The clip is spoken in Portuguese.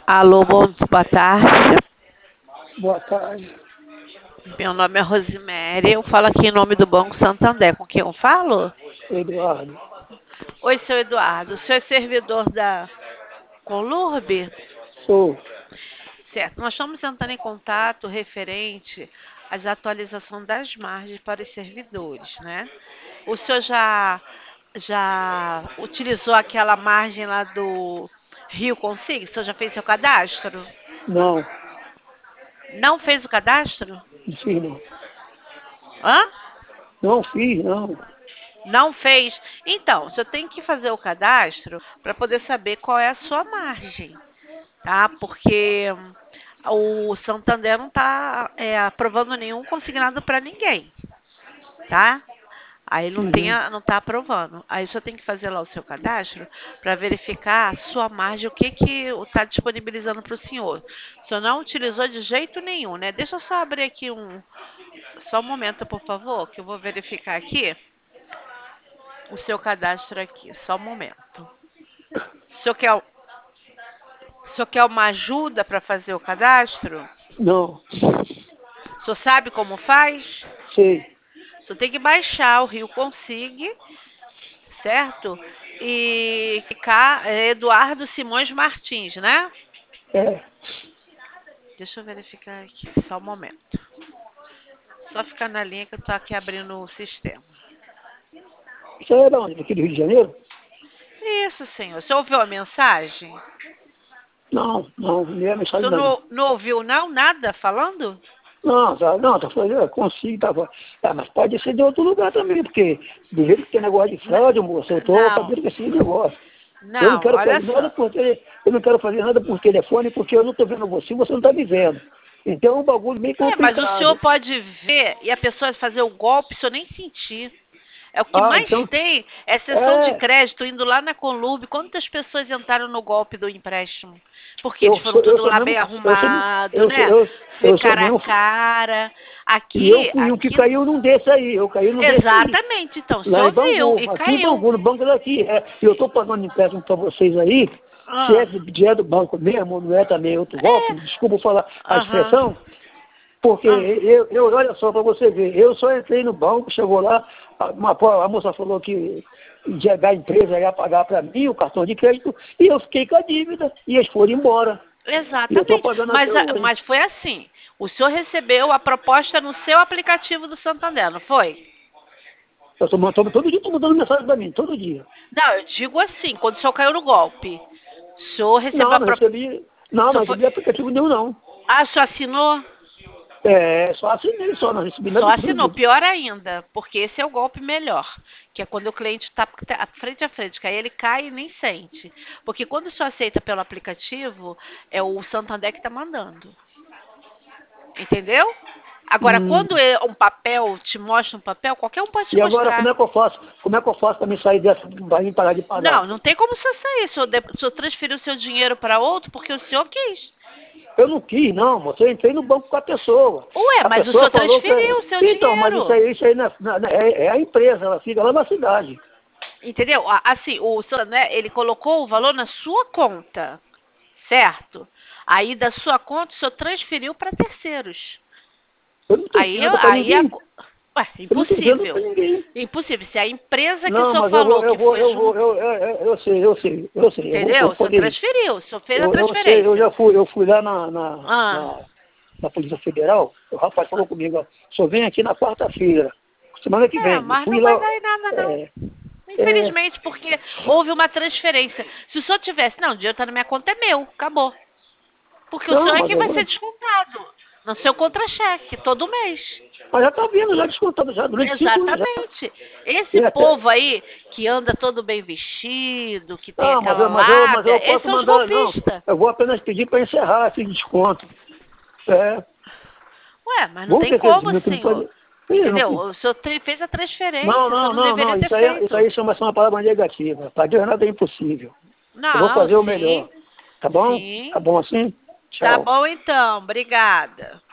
Alô, boa tarde. Boa tarde, Meu nome é Rosiméria. Eu falo aqui em nome do Banco Santander. Com quem eu falo? Eduardo. Oi, seu Eduardo. O senhor é servidor da Conlurb? Sou. Certo. Nós estamos entrando em contato referente às atualizações das margens para os servidores, né? O senhor já utilizou aquela margem lá do Rio Consig? O senhor já fez seu cadastro? Não, Não fez o cadastro? não fiz não. Hã? Não fiz, não. Não fez? Então, você tem que fazer o cadastro para poder saber qual é a sua margem, tá? Porque o Santander não está aprovando nenhum consignado para ninguém, tá? Aí Uhum. não está aprovando. Aí você tem que fazer lá o seu cadastro para verificar a sua margem, o que está disponibilizando para o senhor. O senhor não utilizou de jeito nenhum, né? Deixa eu só abrir aqui só um momento, por favor, que eu vou verificar aqui o seu cadastro aqui. Só um momento. O senhor quer, o senhor quer uma ajuda para fazer o cadastro? Não, O senhor sabe como faz? sei. O senhor tem que baixar o Rio Consig, certo? E ficar Eduardo Simões Martins, né? É. Deixa eu verificar aqui, só um momento. Só ficar na linha que eu estou aqui abrindo o sistema. Isso aí é da onde? Aqui do Rio de Janeiro? Isso, senhor. O senhor ouviu a mensagem? Não, não é O mensagem senhor não. não ouviu, não? Nada falando? Tá fazendo, consigo, tava. Ah, mas pode ser de outro lugar também, porque do jeito que tem negócio de fraude, moço, eu tô Não. sabendo que esse negócio. Eu não Não, quero olha fazer nada só. eu não quero fazer nada por telefone, porque eu não estou vendo você não está me vendo. Então é um bagulho meio Mas o senhor complicado. pode ver e a pessoa fazer o golpe, o senhor nem sentir. É o que Ah, mais então, tem é sessão de é, crédito indo lá na Conlurb. Quantas pessoas entraram no golpe do empréstimo? Porque eles eu foram sou, eu tudo sou lá mesmo, bem eu sou, arrumado, eu sou, né? Foi eu sou cara a mesmo, cara. e eu Aqui, fui um que aqui, caiu num desse aí, eu caí num desse aí, exatamente. Então, o lá em senhor viu Bangu, e aqui em caiu. Bangu, no banco daqui. E eu estou pagando empréstimo para vocês aí, Ah, se é do banco mesmo, ou não é também outro golpe, é, desculpa falar a aham. expressão, porque Ah. olha só para você ver, eu só entrei no banco, chegou lá, a moça falou que da empresa ia pagar para mim o cartão de crédito, e eu fiquei com a dívida, e eles foram embora. E eu estou Exatamente. pagando até hoje. Mas foi assim. O senhor recebeu a proposta no seu aplicativo do Santander, não foi? Eu estou todo dia tô mandando mensagem para mim, todo dia. Não, eu digo assim, quando o senhor caiu no golpe. O senhor recebeu Não, a não proposta. recebi, não, não recebi aplicativo nenhum, não. Ah, o senhor assinou? É, só assinei, só, não recebi Só nada de assinou. produto. Pior ainda, porque esse é o golpe melhor. Que é quando o cliente está frente a frente, que aí ele cai e nem sente. Porque quando o senhor aceita pelo aplicativo, é o Santander que está mandando. Entendeu? Agora, Hum. quando é um papel, te mostra um papel, qualquer um pode te E agora, mostrar. como é que eu faço para me sair dessa, para mim parar de pagar? Não, não tem como o senhor sair. O senhor transferiu o seu dinheiro para outro porque o senhor quis. Eu não quis, não, moço. Eu entrei no banco com a pessoa. Ué, A mas o pessoa senhor falou que. transferiu o seu Então, mas dinheiro. isso aí é a empresa, ela fica lá na cidade. Entendeu? Assim, o senhor, né, ele colocou o valor na sua conta, certo? Aí da sua conta o senhor transferiu para terceiros. Eu não estou Aí, enviando para ninguém. ué, Eu não estou enviando para impossível. ninguém. Impossível. Se a empresa que o Não, senhor mas falou que foi junto, eu sei. Eu entendeu? O vou senhor poder ir. transferiu, o senhor fez a Eu sei, transferência. eu fui lá Ah, na Polícia Federal, o rapaz falou comigo, ó, só vem aqui na quarta-feira, semana que vem. Eu mas fui não lá, vai dar em nada, não. é, é, Infelizmente, porque houve uma transferência. Se o senhor tivesse, não, o dinheiro está na minha conta, é meu, acabou. Porque o não, senhor é mas que vai ser agora, descontado no seu contra-cheque, todo mês. mas já tá vindo, já descontado, já durante 5 anos, já. Exatamente. Esse E até, povo aí que anda todo bem vestido, que tem não, aquela mas eu lábia, esses posso são os mandar, não, golpistas. eu vou apenas pedir para encerrar esse desconto. É, Ué, mas não vamos tem ter que, como, não senhor. pode, Entendeu? O senhor fez a transferência, o senhor não deveria ter isso feito. aí chama-se uma palavra negativa, para Deus nada é impossível. Eu vou Não, fazer o sim, melhor, tá bom? sim. Tá bom assim? Tá Tchau. bom então, obrigada.